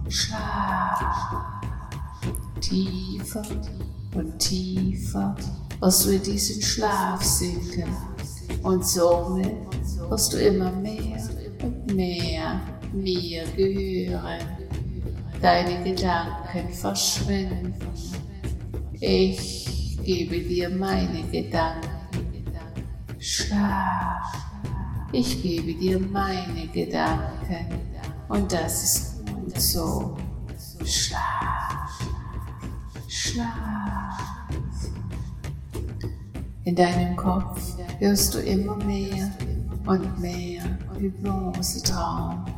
Schlaf. Tiefer und tiefer wirst du in diesen Schlaf sinken und somit wirst du immer mehr und mehr mir gehören. Deine Gedanken verschwinden. Ich gebe dir meine Gedanken. Schlaf. Ich gebe dir meine Gedanken und das ist gut so. Schlaf. Schlaf. In deinem Kopf hörst du immer mehr und mehr Hypnose-Traum.